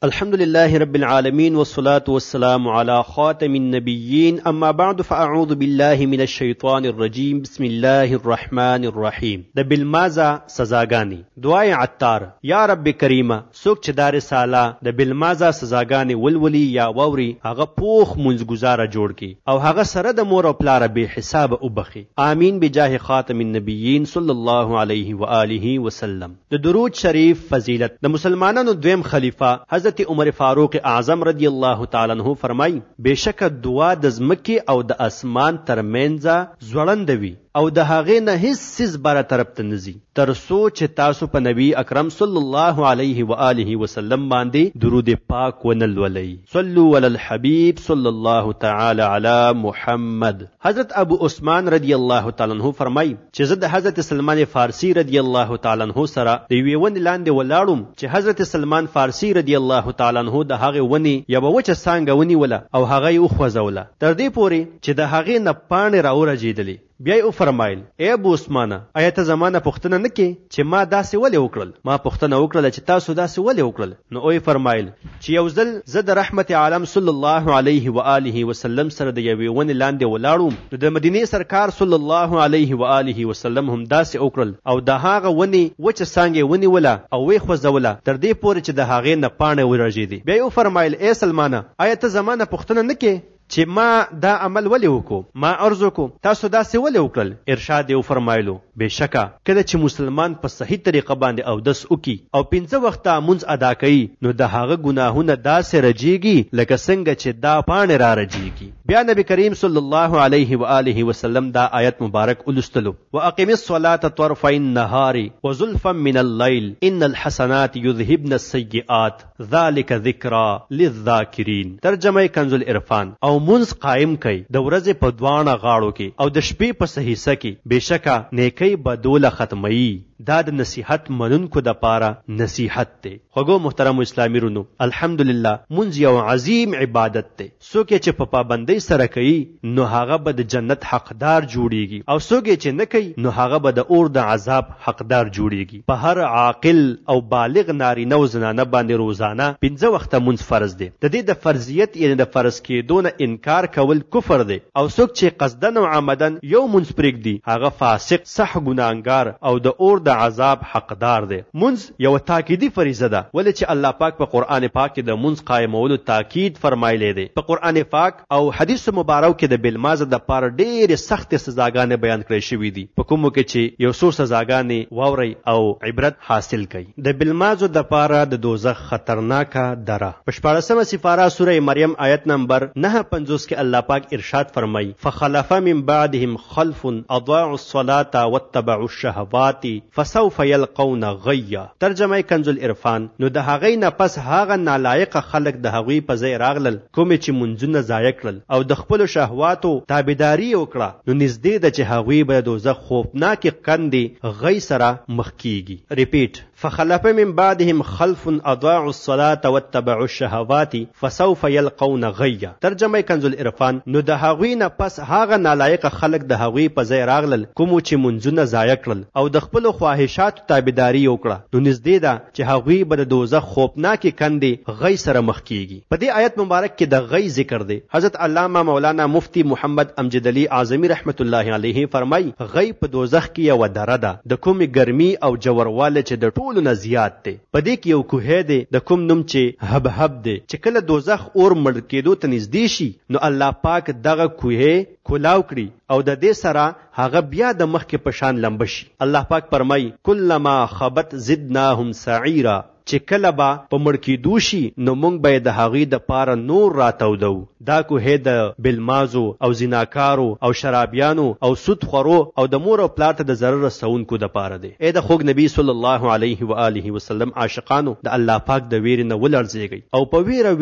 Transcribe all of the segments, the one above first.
الحمد لله رب العالمين والصلاة والسلام على خاتم النبيين اما بعد فاعوذ بالله من الشيطان الرجيم بسم الله الرحمن الرحيم. د بالمازه سزاګانی دعای عطار یا رب کریمه څوک چې دار سالا د بالمازه سزاګانی ولولي یا ووري هغه پوخ منځګزاره جوړ کی او هغه سره د مور او پلار به حساب وبخي امين بجاه خاتم النبيين صلى الله عليه واله وسلم. د درود شریف فضیلت د مسلمانانو دویم خلیفہ حضرت عمر فاروق اعظم رضی الله تعالی عنہ فرمای بشک دعا د زمکی او د اسمان ترمنځ زوړند وي او د هغې نه هیڅ سیز بره طرف ته نزي تر څو چې تاسو په نبی اکرم صلی الله علیه و آله وسلم باندې درود پاک ونلولئ. صلوا علی الحبیب صلی الله تعالی علی محمد. حضرت ابو عثمان رضی الله تعالی عنہ فرمای چې زه د حضرت سلمان فارسی رضی الله تعالی عنہ سره د یوې ونې لاندې ولاړم چې حضرت سلمان فارسی رضی الله تعالی عنہ د هغې ونې یوه وچه څانګه ونیوله او هغه یې وخوځوله تر دې پورې چې د هغې نه پاڼې راورژېدلې. بیا یې وفرمایل ای ابو عثمانه آیا ته زمانه پوښتنه نه کې چې ما داسې ولې وکړل؟ ما پوښتنه وکړله چې تاسو داسې ولې وکړل؟ نو ویې فرمایل چې یو ځل زه د رحمت عالم صلی الله علیه و آله وسلم سره د یوې ونې لاندې ولاړم نو د مدینې سرکار صلی الله علیه و آله وسلم هم داسې وکړل او د هغه ونې وچه څانګې ونیوله او ویې خوځوله تر دې پورې چې د هغې نه پاڼې ورژېدې. بیا یې وفرمایل ای سلمانه آیا ته زمانه پوښتنه نه کې چې ما دا عمل ولې وکړو؟ ما عرض وکړو تاسو داسې ولې وکړل؟ ارشاد یې وفرمایلو بېشکه کله چې مسلمان په صحیح طریقه باندې اودس وکړي او 5 وخته مونځ ادا کوي نو د هغه ګناهونه داسې رجیږي لکه څنګه چې دا پاڼې را رجیږي. بیا نبی کریم صلی الله علیه و آله وسلم دا آیت مبارک ولستلو واقم الصلاة طرفي النهار وزلفا من الليل ان الحسنات يذهبن السيئات ذلك ذکرى للذاکرین. ترجمه کنز العرفان. او منځ قائم کئ د ورځې په دواړه غاړو کې او د شپې په صحیحه کې بېشکه نیکۍ به دوله ختموي. دا د نصیحت منونکو د پاره نصیحت دی. خوږو محترم اسلامي رونو الحمدلله منځ یو عظیم عبادت دی. څوک چې په پابندۍ سره کوي نو هغه به د جنت حقدار جوړیږي او څوک چې نه کوي نو هغه به د اور د عذاب حقدار جوړیږي. په هر عاقل او بالغ نارینه او زنانه باندې روزانه 5 وخته منځ فرض دی. د دې د فرضیت یعنی د فرض کېدو نه انکار کول کفر دی او څوک چې قصدن او عمدن یو منځ پرېږدي هغه فاسق صح ګناهګار او د اور د عذاب حقدار دی. منځ یو تاکیدی فریضه ده ولې چې الله پاک په قرآن پاک کې د منځ قائمولو تاکید فرمایلی دی. په قرآن پاک او حدیث مبارک کې د بالمازه د پاره ډېرې سختې سزاګانې بیان کړې شوي دي په کومو کې چې یو څو سزاګانې واورئ او عبرت حاصل کړئ. د بالمازو د پاره د دوزخ خطرناکه دره په 14مه سپاره سوره مریم آیت نمبر 950 کې الله پاک ارشاد فرمایي فخلف من بعدهم خلف اضاعوا الصلاة واتبعوا الشهوات فسوف يلقون غيا. ترجمه کنز العرفان. نو د هغې نه پس هغه نالایقه خلک د هغوی په ځای راغلل کومې چې منځونه ضایع کړل او د خپلو شهواتو تابعداري وکړه نو نږدې ده چې هغوی به د دوزخ خوفناکې کندې غی سره مخ کیږي. ریپیټ فخلف من بعدهم خلف اضاعوا الصلاة واتبعوا الشهوات فسوف يلقون غيا. ترجمه کنز العرفان. نو د هغوی نه پس هغه نالایقه خلک د هغوی په ځای راغلل کومو چې منځونه ضایع کړل او د خپلو خواهشاتو تابعداري وکړه نو نږدې ده چې هغوی به د دوزخ خوفناکې کندې غی سره مخ کیږي. په دې آیت مبارک کې د غی ذکر دی. حضرت علامه مولانا مفتی محمد امجد علی اعظمی رحمت الله علیه فرمای غی په دوزخ کې یو دره ده د کومې ګرمي او جورواله چې د ټولو نه زیات دی. په دې کې یو کوهی دی د کوم نوم چې هبهب دی چې کله دوزخ اور مړ کېدو ته نږدې شي نو الله پاک دغه کوهی کولاو کړي او د دې سره هغه بیا د مخکې په شان لمبه شي. الله پاک فرمای کلما خبت زدناهم سعیرا چې کله به په مړ کېدو شي نو موږ به د هغوی د پاره نور راتودو. دا کوهی د بالمازو او زناکارو او شرابیانو او سود خورو او د مور او پلار ته د ضرر رسونکو د پاره دی. ای د خوږ نبی صلی الله علیه و آله وسلم عاشقانو د الله پاک د ویرې نه ولړزېږئ او په ویره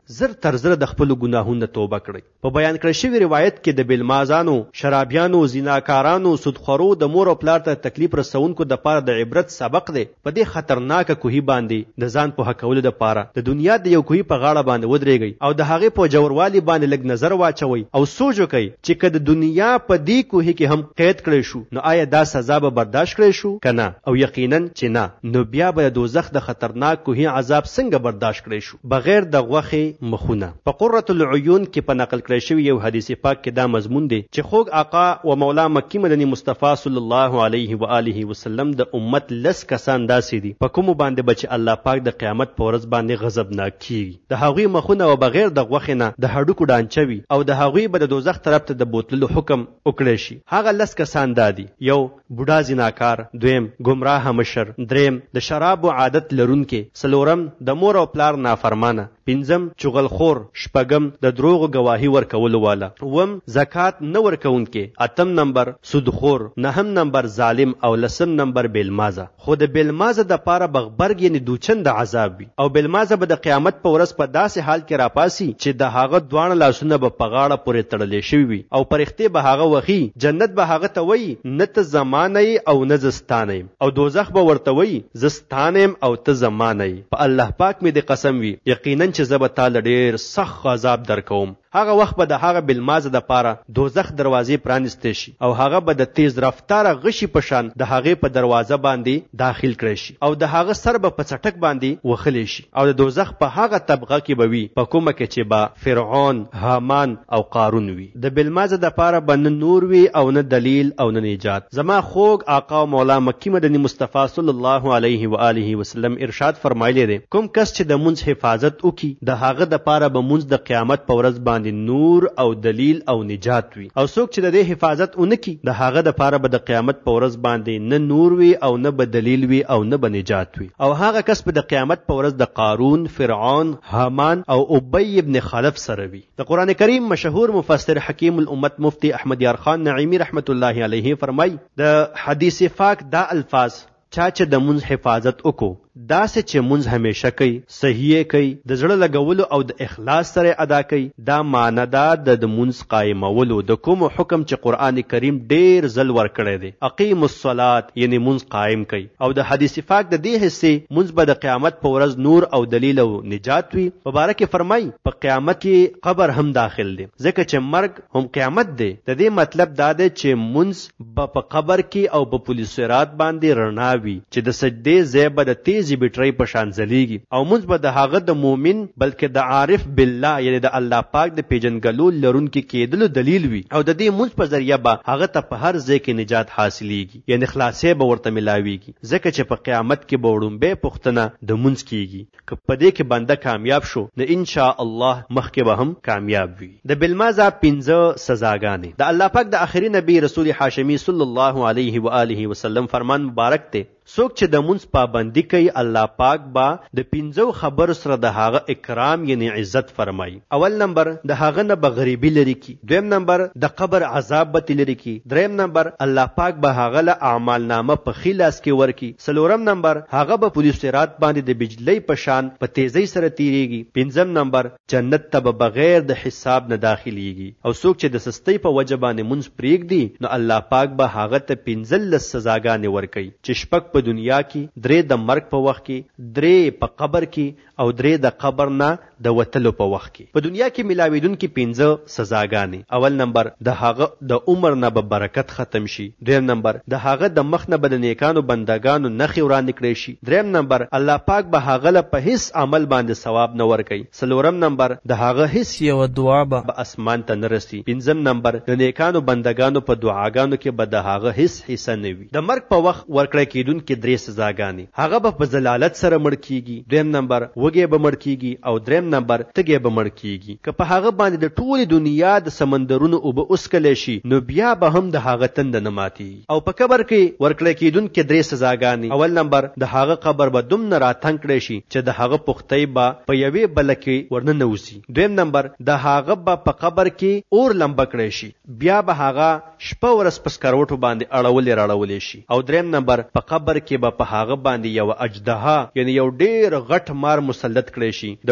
زر تر زر د خپل ګناهونو توبه کړئ. په بیان کړی شوی روایت کې د بلمازانو، شرابیانو، زناکارانو، سودخورو د مور او پلار ته تکلیف رسونکو د پاره د عبرت سبق دی. په دې خطرناکه کوهي باندې د ځان په حقولو د پاره د دنیا د یو کوهي په غاړه باندې ودرېږئ او د هغې په جوړوالي باندې لږ نظر واچوئ او سوچ وکئ چې که د دنیا په دې کوهي کې هم قید کړی شو نو آیا دا سزا به برداشت کړی شو که نه؟ او یقینا چې نه، نو بیا به د دوزخ د خطرناک کوهي عذاب څنګه برداشت کړی شو بغیر د غوښې مخونه. په قرة العیون کې په نقل کړی شوی یو حدیث پاک کې دا مضمون دی چې خوږ آقا و مولا مکی مدني مصطفی صلی الله علیه و آله وسلم د امت 10 کسان داسې دي په کومو باندې به چې الله پاک د قیامت په ورځ باندې غضبناک کیږي. د هغوی مخونه و بغیر د غوښې نه د هډوکو ډانچه وي او د هغوی به د دوزخ طرف ته د بوتللو حکم وکړی شي. هغه 10 کسان دا دي: یو بوډا زناکار، دویم ګمراه مشر، دریم د شرابو عادت لرونکي، څلورم د مور او پلار نافرمانه، پنځم چغلخور، شپږم د دروغو گواهی ورکولو والا، اوم زکات نه ورکوونکي، اتم نمبر سودخور، نهم نمبر ظالم او لسم نمبر بیلمازه. خو د بیلمازه د پاره بغبرګ یعنی دوچند عذاب وي او بیلمازه به د قیامت په ورځ په داسې حال کې راپاسي چې د هغه دوه لاسونه به په غاړه پورې تړلې شوي وي او پرختې به هغه وخی. جنت به هغه ته وایي نه ته زمانه او نه زستانه او دوزخ به ورته وایي زستانه او ته زمانه. په الله پاک مې د قسم وي یقینا چې زه به تاله ډېر سخت عذاب درکوم. هغه وخت به د هغه بلمازه د پاره دوزخ دروازې پرانستې شي او هغه به د تیز رفتاره غشي په شان د هغې په دروازه باندې داخل کړی شي او د هغه سر به په چټک باندې وخلی شي او د دوزخ په هغه طبقه کې به وي په کومه کې چې به فرعون، هامان او قارون وي. د بلمازه د پاره به نه نور وي او نه دلیل او نه نجات. زما خوږ آقا مولا مکی مدني مصطفی صلی الله علیه و آله وسلم ارشاد فرمایلی دی: کوم کس چې د منځ حفاظت وکي د هغه د پاره به منځ د قیامت په ورځ باندې نور او دلیل او نجات وي او څوک چې د دې حفاظت اونکي د هغه د پاره به د قیامت په ورځ باندې نه نور وي او نه به دلیل وي او نه به نجات وي. او هغه کس به د قیامت په ورځ د قارون، فرعون، هامان او ابی ابن خلف سره وي. د قران کریم مشهور مفسر حکیم الامت مفتی احمد یار خان نعیمی رحمت الله علیه فرمای د حدیث پاک دا الفاظ چا چې د منځ حفاظت وکړو داسې چې منځ همیشه کوي، صحیح کوي، د زړه لګولو او د اخلاص سره ادا کوي، دا معنی ده د منځ قائمولو د کوم حکم چې قران کریم ډیر ځل ورکړی دی. اقیم الصلاة یعنی منځ قائم کوي. او د حدیث پاک د دې حصے منځ به د قیامت په ورځ نور او دلیل او نجات وي. مبارک فرمای په قیامت کې قبر هم داخل دی ځکه چې مرګ هم قیامت دی. د دې مطلب دا دی چې منځ په قبر کې او په پولیس رات باندې رڼا وي چې د سجدې ځای به د تیزی بیټرۍ په شان ځلیږي او منځ به د هغه د مؤمن بلکې د عارف بالله یعنی د الله پاک د پیژنګلو لرونکي کېدلو دلیل وي او د دې منځ په ذریعه به هغه ته په هر ځای کې نجات حاصلېږي یعنی خلاصې به ورته ملاویږي ځکه چې په قیامت کې به وړومبی پوښتنه د منځ کېږي که په دې کې بنده کامیاب شو نو انشاء الله مخکې به هم کامیاب وي. د بلمازه 15 سزاګانې. د الله پاک د آخري نبی رسول هاشمي صلی الله علیه و آله وسلم فرمان مبارک دی: څوک چې د منځ پابندي کوي الله پاک با د 15 خبرو سره د هغه اکرام یعنی عزت فرمایي. اول نمبر د هغه نه به غریبي لري کی، دویم نمبر د قبر عذاب به لري کی، دریم نمبر الله پاک به هغه له اعمال نامه په خلاص کې ورکی، څلورم نمبر هغه به پولیس رات باندې د بجلی په شان په تیزی سره تیریږي، پنځم نمبر جنت ته به بغیر د حساب نه داخليږي. او څوک چې د سستی په وجه باندې منځ پریږدي نو الله پاک به هغه ته 15 سزاګانې ورکي چې شپږ په دنیا کې، 3 د مرګ په وخت کې، 3 په قبر کې او 3 د قبر نه د وتلو په وخت کې. په دنیا کې ملاویدونکي 15 سزاګانې. اول نمبر د هغه د عمر نه به برکت ختم شي، دویم نمبر د هغه د مخ نه به د نیکانو بندگانو نخي وړاندې کړي شي، دریم نمبر الله پاک به هغه له په هیڅ عمل باندې ثواب نه ورکوي، څلورم نمبر د هغه هیڅ یو دعا به اسمان ته نه رسي، پنځم نمبر د نیکانو بندگانو په دعاګانو کې به د هغه هیڅ حصہ نه وي. د مرګ په وخت ورکړی کېدونکي 3 سزاګانې. هغه به په ضلالت سره مړ کیږي، دویم نمبر وږی به مړ کیږي او دریم نمبر تږی به مړ کیږي. که په هغه باندې د ټولې دنیا د سمندرونو اوبه وسکلی شي نو بیا به هم د هغه تنده نه ماتیږي. او په قبر کې ورکړی کېدونکي 3 سزاګانې. اول نمبر د هغه قبر به دومره راتنګ کړی شي چې د هغه پختۍ به په یوې بله کې ورننه وځي، دویم نمبر د هغه به په قبر کې اور لمبه کړی شي، بیا به هغه شپه ورځ په سکروټو باندې اړولې راړولې شي، او دریم نمبر په قبر کې به په هغه باندې یو اجدها یعنی یو ډیر غټ مار مسلط کړی شي د کوم نوم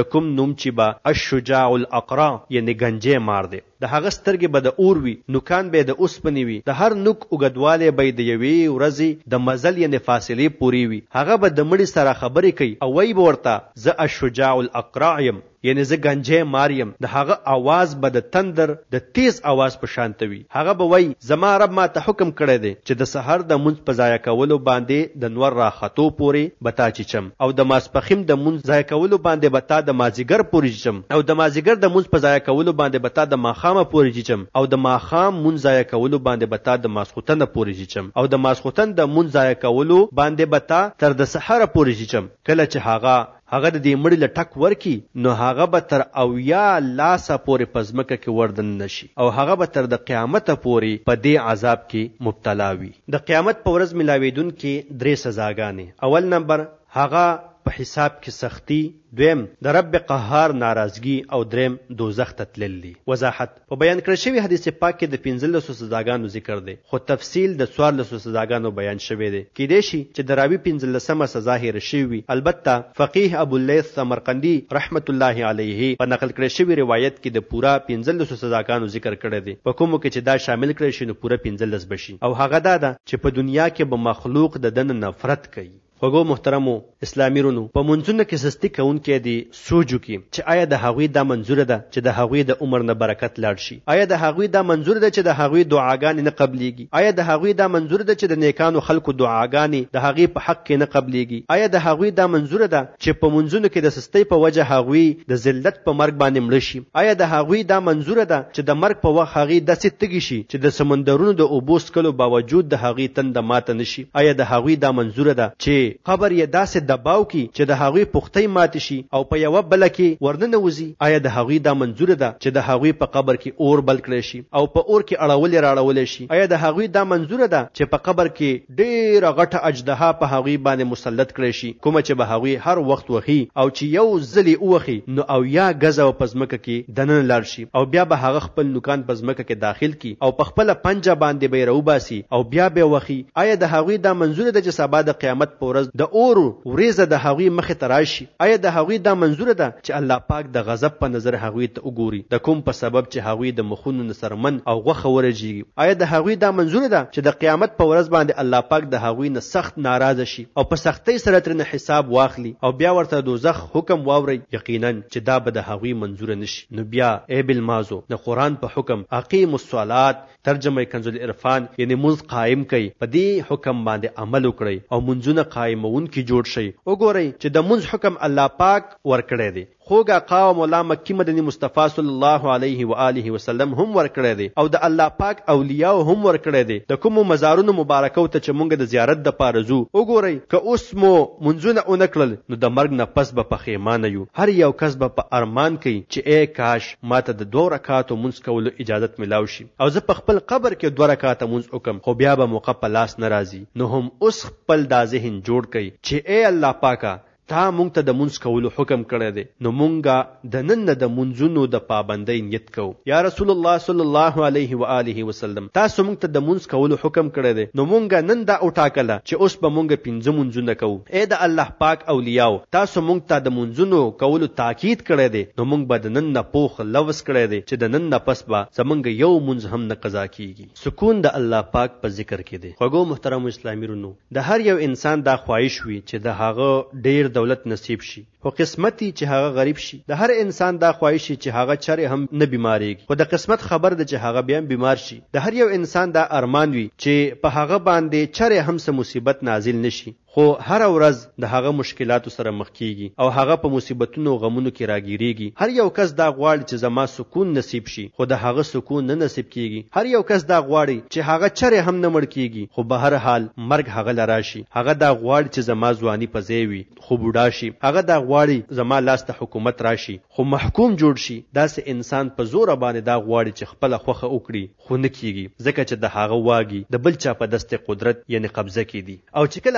کوم چې به الشجاع الاقرا یعنی گنجې مار دی، د هغه سترګې به د اور وي، نوکان به د اوسپنې وي، د هر نوک اوږدوالی به د یوې ورځې د مزل یعنی فاصلې پورې وي. هغه به د مړي سره خبرې کوي او وایي به ورته زه الشجاع الاقرا یم، یعنی زه گنجې مار یم. د هغه आवाज به د تندر د تیز आवाज په شانته وي. هغه به وایي زما رب ما ته حکم کړی دی چې د سحر د مونځ په ضایع کولو باندې د نور راختو پورې به تا چیچم، او د ماسپښین د مونځ ضایع کولو باندې به تا د مازیګر پورې چیچم، او د مازیګر د مونځ په ضایع کولو باندې به تا د ماښامه پورې چیچم، او د ماښام مونځ ضایع کولو باندې به تا د ماسخوتنه پورې چیچم، او د ماسخوتن د مونځ ضایع کولو باندې به تا تر د سحر پورې چیچم. کله چې هغه د دې مړي له ټک ورکی نو هغه به تر 80 لاسه پورې په ځمکه کې وردن نشي، او هغه به تر د قیامت پورې په دې عذاب کې مبتلا وي. د قیامت په ورځ ملاویدونکې 3 سزاګانې. اول نمبر هغه په حساب کې سختی، دویم د رب قهار ناراضگی، او دریم دوزخ ته تلل دي. وضاحت: په بیان کړی شوی حدیث پاک کې د 15 سزاګانو ذکر دی، خو تفصیل د 14 سزاګانو بیان شوی دی. کېدای شي چې د راوی 15مه سزا هېره شوې وي. البته فقیه ابو اللیث سمرقندی رحمت الله علیه په نقل کړی شوی روایت کې د پورا 15 سزاګانو ذکر کړی دی. په کومو کې چې دا شامل کړی شي نو پورا 15 بشي، او هغه دا ده چې په دنیا کې به مخلوق د دنه نفرت کوي. خوږو محترمو اسلامي رونو، په منځونو کې سستی کوونکي دي سوچ وکړي چې آیا د هغوی دا منظوره ده چې د هغوی د عمر نه برکت لاړ شي؟ آیا د هغوی دا منظوره ده چې د هغوی دعاګانې نه قبليږي؟ آیا د هغوی دا منظوره ده چې د نیکانو خلکو دعاګانې د هغوی په حق کې نه قبليږي؟ آیا د هغوی دا منظوره ده چې په منځونو کې د سستی په وجه هغوی د ذلت په مرګ باندې مړ شي؟ آیا د هغوی دا منظوره ده چې د مرګ په وخت هغوی داسې تږي شي چې د سمندرونو د اوبو څکلو باوجود د هغوی تنده ماته نشي؟ آیا د هغوی دا منظوره ده چې قبر یې داسې دباو کی چې د هغوی پختۍ مات شي او په یو بل کې ورننه وزي؟ آیا د هغوی دا منظوره ده چې د هغوی په قبر کې اور بل کړي شي او په اور کې اړول راړول شي؟ آیا د هغوی دا منظوره ده چې په قبر کې ډېر غټه اجدها په هغوی باندې مسلط کړي شي، کومه چې به هغوی هر وخت وخی او چې یو ځلی اوخی نو او یا غزه په ځمکه کې دننه لاړ شي، او بیا به هغه خپل نوکان په ځمکه کې داخل کی او په خپل پنجه باندې به روباسي او بیا به وخی؟ آیا د هغوی دا منظوره ده چې سبا د قیامت په ورځ د اور وریزه د هغوی مخې ته راشي؟ آیا د هغوی دا منظوره ده چې الله پاک د غضب په نظر هغوی ته وګوري د کوم په سبب چې هغوی د مخونو نه سرمن او غوښه ورجیږي؟ آیا د هغوی دا منظوره ده چې د قیامت په ورځ باندې الله پاک د هغوی نه سخت ناراضه شي او په سختۍ سره ترنه حساب واخلي او بیا ورته دوزخ حکم واوري؟ یقینا چې دا به د هغوی منظوره نشي. نو بیا ای بالمازو د قرآن په حکم اقیم الصلات ترجمه کنز العرفان یعنی منځ قائم کړئ، په دې حکم باندې عمل وکړئ او منځونه قائمونکي جوړ شئ. وګورئ چې د منځ حکم الله پاک ورکړی دی، خوږ آقا او مولا مکی مدنی مصطفی صلی الله علیه و آله وسلم هم ورکړی دی، او د الله پاک اولیاء هم ورکړی دی. د کوم مزارونو مبارکو ته چې مونږ د زیارت د پاره ځو، وګورئ که اوس مو منځونه اونکړل نو د مرګ نه پس به پښیمانه یو. هر یو کس به په ارمان کوي چې ای کاش ماته د 2 رکعاتو منځ کولو اجازت ملاو شي او زه په خپل قبر کې 2 رکعاته منځ وکم، خو بیا به موقع په لاس نه راځي. نو هم اوس خپل دا ذهن جوړ کړئ چې ای الله پاکه تا مونږ ته د منځ کولو حکم کړی دی، نو مونږه د نن د منځونو د پابندۍ نیت کوو. یا رسول الله صلی الله علیه و آله وسلم تاسو مونږ ته د منځ کولو حکم کړی دی، نو مونږه نن دا وټاکله چې اوس به مونږ 5 منځونه کوو. ای د الله پاک اولیاء تاسو مونږ ته د منځونو کولو تاکید کړی دی، نو مونږ به د نن نه پوخ لوث کړی دی چې د نن نه پس به زمونږ یو منځ هم نه قضا کیږي. سکون د الله پاک په ذکر کې دی. خوږو محترم اسلامي رونو، د هر یو انسان دا خواهش وي چې د هغه ډیر دولت نصیب شي، خو قسمتي چې هغه غریب شي. د هر انسان دا خواهش شي چې هغه چره هم نه بیماریږي، خو د قسمت خبر ده چې هغه بیا بیمار شي. د هر یو انسان دا ارمان وي چې په هغه باندې چره هم څه مصیبت نازل نشي، خو هر ورځ د هغه مشکلاتو سره مخ کیږي او هغه په مصیبتونو او غمونو کې راګیریږي. هر یو کس دا غواړي چې زما سکون نصیب شي، خو د هغه سکون نه نصیب کیږي. هر یو کس دا غواړي چې هغه چره هم نه مړ کیږي، خو به هر حال مرګ هغه لراشي. هغه دا غواړي چې زما ځواني په ځای وي، خو بوډا شي. هغه دا غواړي زما لاس ته حکومت راشي، خو محکوم جوړ شي. داسې انسان په زور باندې دا غواړي چې خپل خوخه وکړي، خو نه کیږي، ځکه چې د هغه واګي د بل چا په دست قدرت یعنی قبضه کې دي. او چې کله هغه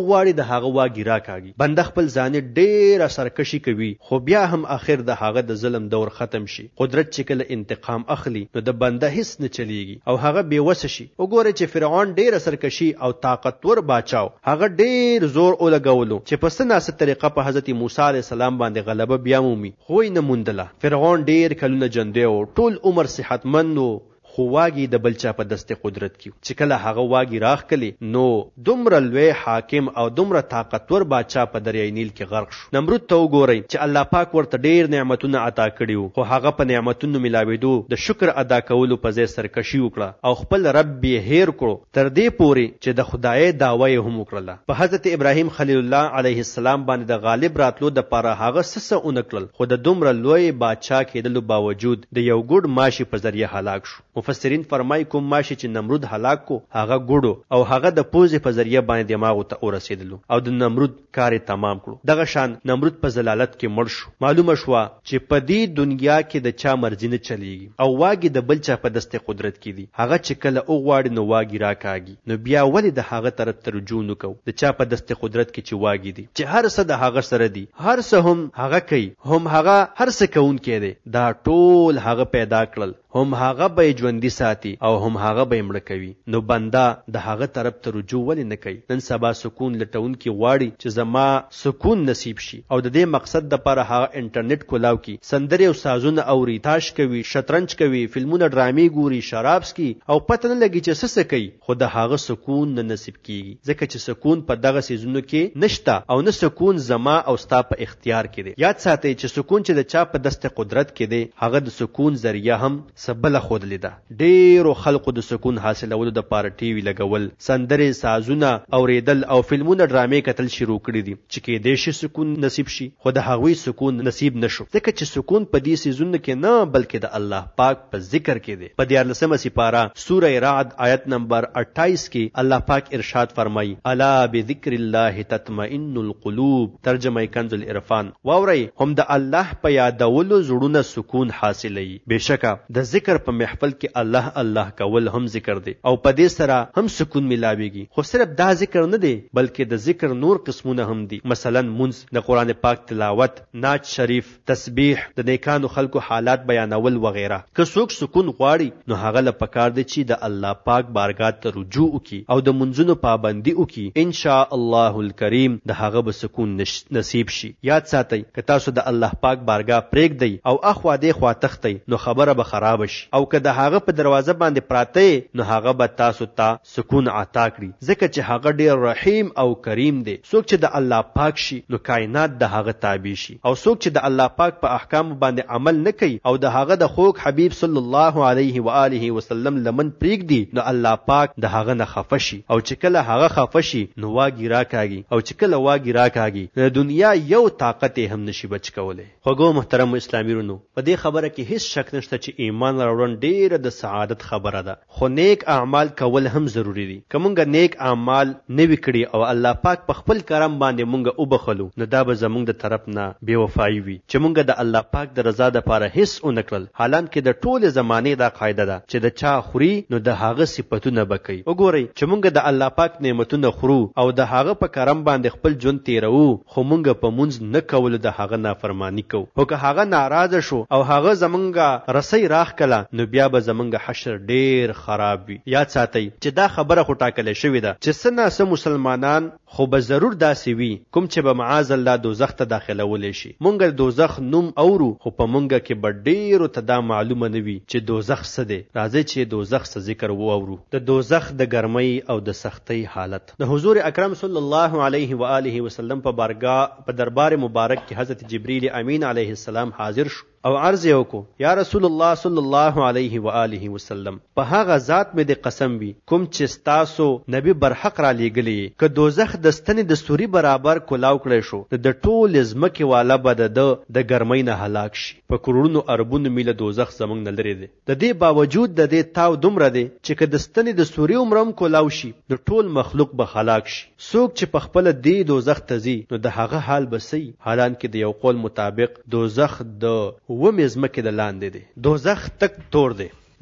غواړي د هغه واګي راکاږي. بنده خپل ځان ډېر سرکشي کوي خو بیا هم اخر د هغه د ظلم دور ختم شي. قدرت چې کله انتقام اخلي نو د بنده هیڅ نه چلیږي او هغه بېوسه شي. وګوره چې فرعون ډېر سرکشي او طاقتور باچاو، هغه ډېر زور ولګولو چې په څه ناسه طریقه په حضرت موسی علیه السلام باندې غلبه بیا مومي، خو یې نه موندله. فرعون ډېر کلونه جندی و، ټول عمر صحتمند و، خو واګي د بل چا په دست قدرت کې چې کله هغه واګي راخکلی نو دومره لوی حاکم او دومره طاقتور باچا په دریای نیل کې غرق شو. نمرود ته وګورئ چې الله پاک ورته ډېر نعمتونه عطا کړي وو، خو هغه په نعمتونو ملاوېدو د شکر ادا کولو په ځای سرکشي وکړه او خپل رب یې هیر کړو، تر دې پورې چې د خدای دعوه یې هم وکړله. په حضرت ابراهیم خلیل الله علیه السلام باندې د غالب راتلو دپاره هغه څه ونه کړل، خو د دومره لوی باچا کېدلو باوجود د یو ګوډ ماشي په ذریعه هلاک شو. مفسرین فرمای کوم ماشي چې نمرود هلاک کو هغه ګوډو او هغه د پوزې په ذریعه باندې دماغ ته ورسېدلو او د نمرود کار تمام کړو. دغه شان نمرود په زلالت کې مړ شو. معلومه شوه چې په دې دنیا کې د چا مرضی نه چلیږي او واګي د بل چا په دست قدرت کې دي. هغه چې کله وغواړي نو واګي راکاږي، نو بیا ولې د هغه طرف ته رجوع نکو د چا په دست قدرت کې چې واګي دي، چې هر څه د هغه سره دي، هر څه هم هغه کوي، هم هغه هر څه کوونکی دی. دا ټول هغه پیدا کړل، هم هغه به ژوندي ساتي او هم هغه به مړه کوي. نو بنده د هغه طرف ته رجوع ولې نه کوي؟ نن سبا سکون لټون کې غواړي چې زما سکون نصیب شي او د دې مقصد دپاره هغه انټرنیټ کولاو کی، سندرې او سازونه اوري، تاش کوي، شطرنج کوي، فلمونه ډرامې ګوري، شراب څکي او پته نه لګي چې څه کوي، خو د هغه سکون نه نصیب کیږي، ځکه چې سکون په دغه سيزونو کې نشته او نه سکون زما او ستا په اختیار کې دی. یاد ساتئ چې سکون چې د چا په دست قدرت کې دی هغه د سکون ذریعہ هم سبله خودلې ده. ډېرو خلقو د سکون حاصلولو د پاره ټي وي لګول، سندرې، سازونه اوریدل او فلمونه ډرامې کتل شروع کړي دي چې کېدای شي سکون نصیب شي، خو د هغوی سکون نصیب نشو، ځکه چې سکون په دې سيزونو کې نه بلکې د الله پاک په ذکر کې دی. په 14مه سپاره سوره رعد آیت نمبر 28 کې الله پاک ارشاد فرمایي: الا بذکر الله تطمئن القلوب. ترجمه کنز العرفان. واورئ، هم د الله په یادولو زړونه سکون حاصلوي. بشکه د ذکر په محفل کې الله الله کول هم ذکر دی او په دې سره هم سکون ملاويږي. خو صرف دا ذکر نه دی بلکې د ذکر نور قسمونه هم دي، مثلا منځ، د قران پاک تلاوت، نعت شریف، تسبیح، د نیکانو خلقو حالات بیانول وغیرہ. که څوک سکون غواړي نو هغه له پکار دی چې د الله پاک بارګاه ته رجوع وکي او د منځونو پابندي وکي. ان شاء الله الکریم د هغه به سکون نصیب شي. یاد ساتئ که تاسو د الله پاک بارګاه پرېږدئ او اخوا دې خوا تختئ نو خبره به خراب شي، او که د هغه په دروازه باندې پراته نو هغه به تاسو ته سکون عطا کړي، ځکه چې هغه ډیر رحیم او کریم دی. څوک چې د الله پاک شي نو کائنات د هغه تابع شي، او څوک چې د الله پاک په احکام باندې عمل نه کوي او د هغه د خوږ حبیب صلی الله علیه و آله وسلم لمن پرېږدي نو الله پاک د هغه نه خفه شي، او چې کله هغه خفه شي نو واګي راکاږي، او چې کله واګي راکاږي د دنیا یو طاقت هم نشي بچ کولای. خوږو محترم اسلامي ورونو، په دې خبره کې هیڅ شک نشته چې ایمان راوړل ډیره د سعادت خبره ده، خو نیک اعمال کول هم ضروری دي. که مونږ نیک اعمال نه وکړي او الله پاک په خپل کرم باندې مونږ وبخلو نو دا به زمونږ د طرف نه بے وفایي وي چې مونږ د الله پاک د رضا لپاره هیڅ ونکړل. حالانکه د ټول زمانه دا قاعده ده چې د چا خوري نو د هغه صفاتونه بکوي. وګورئ چې مونږ د الله پاک نعمتونه خورو او د هغه په کرم باندې خپل ژوند تیرو، خو مونږ په مونږ نه کول د هغه نافرمانی کوو، او که هغه ناراضه شو او هغه زمونږ رسۍ راخ کله نو بیا به زمونږ حشر ډیر خراب وي. یاد ساتئ چې دا خبره خو ټاکلې شوې ده چې څه ناسه مسلمانان خو به ضرور داسې وي کوم چې به معاذ الله دوزخ ته داخلولی شي. مونږ دوزخ نوم اورو خو په مونږ کې به ډیرو ته دا معلومه نه وي چې دوزخ څه دی. راځئ چې دوزخ څه ذکر واورو، د دوزخ د ګرمۍ او د سختۍ حالت. د حضور اکرم صلی الله علیه و آله وسلم په بارګاه په دربار مبارک کې حضرت جبرئیل امین علیه السلام حاضر شو او عرض یې وکړو: یا رسول الله صلی الله علیه و آله وسلم، په هغه ذات مې د قسم وي کوم چې ستاسو نبی برحق را لېږلی، که دوزخ د ستنې د سوري برابر کولاو کړی شو د ټول ځمکې والا به د ګرمۍ نه هلاک شي. په کروڑونو اربونو میله دوزخ زمونږ نه لرې دی، د دې باوجود د دې تاو دومره دی چې که د ستنې د سوري عمره هم کولاو شي د ټول مخلوق به هلاک شي. څوک چې په خپله دې دوزخ ته ځي نو د هغه حال به څه وي؟ حالانکه د یو قول مطابق دوزخ د ومې ځمکې د لاندې دی. دوزخ تک تور دی،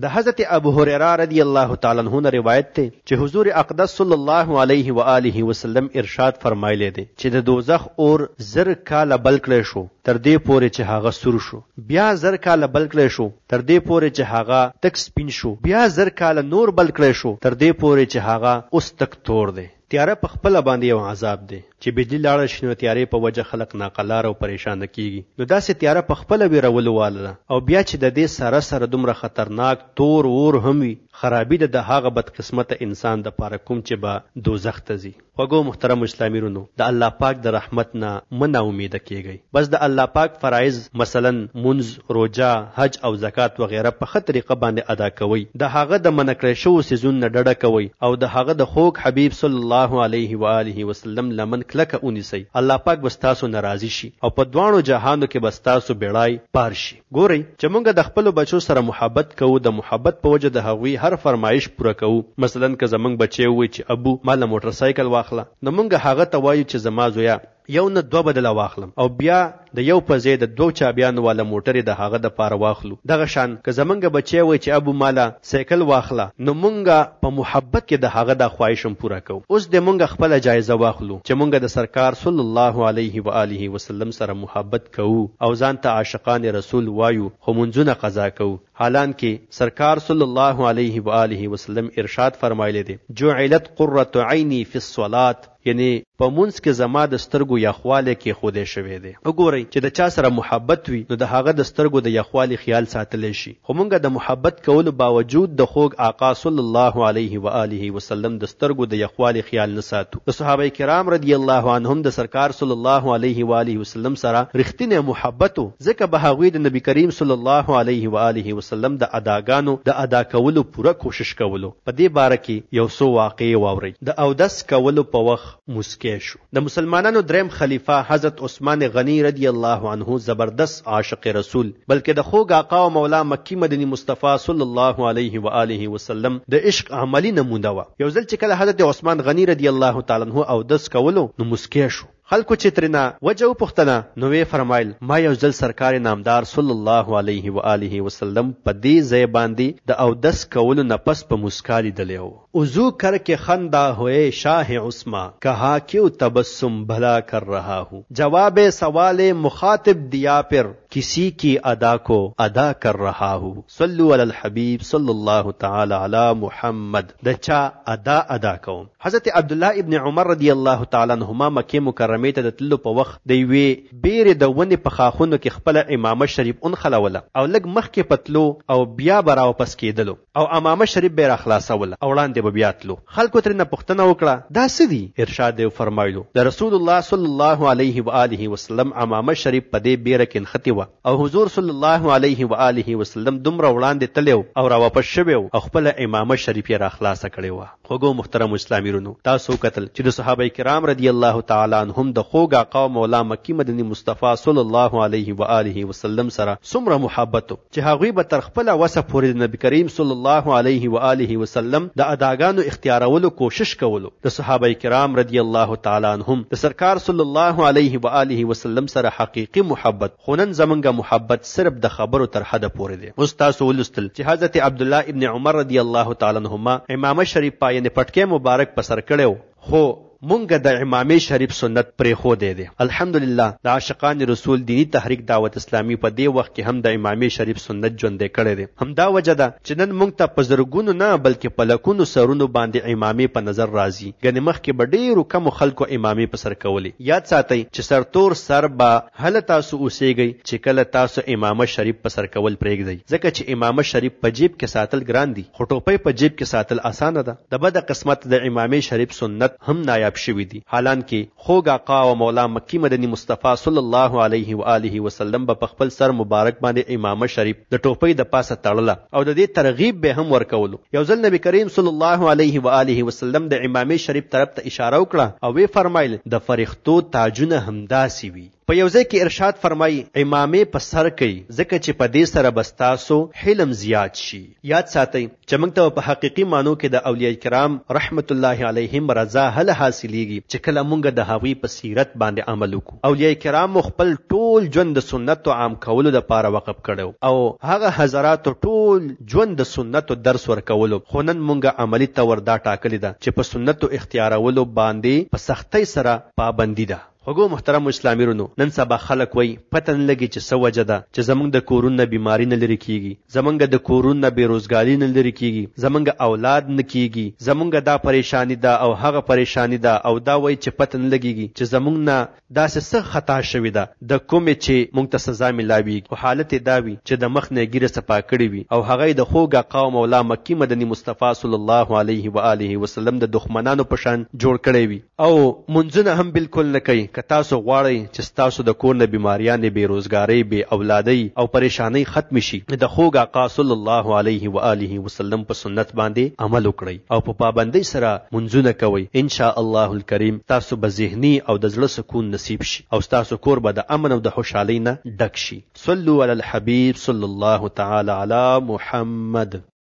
د حضرت ابو هريره رضی الله تعالی عنہ نه روایت ده چې حضور اقدس صلی الله علیه و آله وسلم ارشاد فرمایلی دی چې د دوزخ اور زر کاله بل کړی شو تر دې پورې چې هغه سور شو، بیا زر کاله بل کړی شو تر دې پورې چې هغه تک سپین شو، بیا زر کاله نور بل کړی شو تر دې پورې چې هغه اوس تک تور دی. تیاره په خپل باندې یو عذاب دی چې بجلی لاړه شي نو تیارې په وجه خلق ناقلار او پریشان کیږي. نو داسې تیاره په خپل ویرولو واله او بیا چې د دې سره سره دومره خطرناک تور اور هم وي، خرابي د هغه بد قسمت انسان د پاره کوم چې به دوزخ ته ځي. خوږو محترم اسلامي رونو، د الله پاک د رحمت نه مه امید کیږئ. بس د الله پاک فرایض مثلا منځ، روزه، حج او زکات وغیرہ په ښه طریقه باندې ادا کوئ. د هغه د منع کړی شوو څیزونو نه ډډه کوئ او د هغه د خوږ حبیب صلی الله علیه و آله وسلم لمن کلکه ونیسئ. الله پاک به ستاسو ناراضي شي او په دواړو جهانو کې به ستاسو بیړای پار شي. ګورئ چې موږ د خپلو بچو سره محبت کوو، د محبت په وجه د هغوی هر فرمایش پوره کوو. مثلا که زمونږ بچی ووایي چې ابو مال موټر سایکل واخله، نو موږ هغه ته وایو چې زما زویا یو نه دوه بدله واخلم او بیا د یو په ځای د دوه چابیانو والا موټرې د هغه د پاره واخلو. دغه شان که زمونږ بچی وایي چې ابو مالا سایکل واخله، نو مونږ په محبت کې د هغه د خواهش هم پوره کوو. اوس د مونږ خپل جایزه واخلو چې مونږ د سرکار صلی الله علیه و آله وسلم سره محبت کوو او ځان ته عاشقان رسول وایو، خو منځونه قضا کوو. حالان کې سرکار صلی الله علیه و آله وسلم ارشاد فرمایلی دی جعلت قرة عینی فی الصلاة، یعنی په مونږ کې زما د سترګو یخواله کې خوده شوی دی. وګورئ چې د چا سره محبت وي نو د هغه د سترګو د یخوالي خیال ساتلی شي. خو مونږ د محبت کولو باوجود د خوږ آقا صلی الله علیه و آله وسلم د سترګو د یخوالي خیال نه ساتو. د صحابه کرام رضی الله عنهم د سرکار صلی الله علیه و آله وسلم سره رښتینی محبت، ځکه به هغوی د نبی کریم صلی الله علیه و آله وسلم د اداګانو د ادا کولو پوره کوشش کولو. په دې باره کې یو څو واقعې واورئ. د اودس کولو په وخت مسکی شو. د مسلمانانو دریم خلیفہ حضرت عثمان غنی رضی الله عنه زبردست عاشق رسول، بلکې د خوږ آقا او مولا مکی مدنی مصطفی صلی الله علیه و آله وسلم د عشق عملی نمونه و. یو ځل چې کله حضرت عثمان غنی رضی الله تعالی عنہ اودس کولو نو مسکی شو. خلکو چې ترنه وجه وپوښتنه نو وی فرمایل ما یو ځل سرکار نامدار صلی الله علیه و آله وسلم په دې ځای باندې د اودس کولو نه پس په مسکا لیدلی و. وضو کر کے خندا ہوئے شاہ عثمان کہا کیوں تبسم بھلا کر رہا ہوں، جواب سوال مخاطب دیا پھر کسی کی ادا کو ادا کر رہا ہوں. صلو علی الحبیب صلی اللہ تعالی علی محمد. د چا ادا کوم. حضرت عبداللہ ابن عمر رضی الله تعالی عنہما مکه مکرمه ته د تللو په وخت د یوې بیرې د ونې په خاخونو کې خپله امامه شریف انخلوله او لږ مخکې پتلو او بیا به راواپس کېدلو او امامه شریف به یې راخلاصوله او وړاندې به بیا تلو. خلکو ترېنه پوښتنه وکړه دا څه دي؟ ارشاد یې فرمایلو د رسول الله صلی الله علیه و آله وسلم امامه شریف په دې بیره کې نښتې وه او حضور صلی الله علیه و آله وسلم دومره وړاندې تللی او راواپس شوی او خپله امامه شریف یې راخلاصه کړې وه. خوږو محترم اسلامي رونو، تاسو وکتل چې د صحابه کرام رضی الله تعالی عنهم د خوږ آقا مولا مکی مدنی مصطفی صلی الله علیه و آله وسلم سره څومره محبت چې هغوی به تر خپله وسه پورې د نبی کریم صلی الله علیه و آله وسلم د اداګانو اختیارولو کوشش کولو. د صحابه کرام رضی الله تعالی عنهم د سرکار صلی الله علیه و آله وسلم سره حقیقی محبت، خو نن زمونږ محبت صرف د خبرو تر حده پورې دی. اوس تاسو ولوستل چې حضرت عبدالله ابن عمر رضی الله تعالی عنهما امامه شریف پایې پټکی مبارک په سر کړی، خو مونږ د امامه شریف سنت پرې خو دی. الحمدلله د عاشقان رسول دینی تحریک دعوت اسلامی په دې وخت کې هم د امامه شریف سنت ژوندی کړی دی. همدا وجه ده چې نن مونږ ته په زرګونو نه بلکې په لکونو سرونو باندې امامه په نظر راځي. ګنې مخکې به ډېرو کمو خلکو امامه په سر کولې. یاد ساتئ چې سرتور سر به هله تاسو اوسېږئ چې کله تاسو امامه شریف په سر کول پرېږدئ، ځکه چې امامه شریف په جیب کې ساتل ګران دي خو ټوپۍ په جیب کې ساتل اسانه ده. د بد قسمت د امامه شریف سنت هم نایاب شوی دي. حالانکه خوږ آقا او مولا مکی مدنی مصطفی صلی الله علیه و آله وسلم په خپل سر مبارک باندې امامه شریف د ټوپۍ د پاسه تړله او د دې ترغیب به هم ورکولو. یو ځل نبی کریم صلی الله علیه و آله وسلم د امامه شریف طرف ته اشاره وکړه او وی فرمایل د فرښتو تاجونه همداسې وي. په یو ځای کې ارشاد فرمایي امامه په سر کوي ځکه چې په دې سره بستاسو حلم زیات شي. یاد ساتئ چې موږ ته په حقيقي معنو کې د اولیاء کرام رحمت الله علیهم رضا هله حاصلېږي چې کله موږ د هغوی په سیرت باندې عمل وکړو. اولیاء کرام خپل ټول ژوند د سنتو عام کولو لپاره وقف کړو او هغه حضرات ټول ژوند د سنتو درس ورکولو. خو نن موږ عملی تور دا ټاکلې ده چې په سنتو اختیارولو باندې په سختۍ سره پابندي ده. خوږو محترم اسلامي رونو، نن سبا خلک وای پته نه لګي چې څه وجه ده چې زمونږ د کورونو بیماری نه لري کیږي، زمونږ د کورونو بیروزګاری نه لري کیږي، زمونږ اولاد نه کیږي، زمونږ دا پریشانی ده او هغه پریشانی ده، او دا وای چې پته نه لګيږي چې زمونږ نه داسې څه خطا شوی ده د کومې چې مونږ ته سزا ملاويږي. او حالت دا وي چې د مخ نه ګیره صفا کړی وي او هغه د خوګه قوم مولا مکی مدني مصطفی صلی الله علیه و آله وسلم د دښمنانو په شان جوړ کړی وي او منځونه هم بالکل نه کوي. که تاسو غواړئ چې تاسو د کور نه بیماریان، بیروزګاری، بی اولادی او پریشانی ختم شي، د خوږ آقا صلی الله علیه و آله وسلم په سنت باندې عمل وکړئ او په پابندۍ سره منځونه کوئ. ان شاء الله الکریم تاسو به ذهنی او د زړه سکون نصیب شي او تاسو کور به د امن او د خوشحالۍ نه ډک شي. صلوا علی الحبیب صلی الله تعالی علی محمد.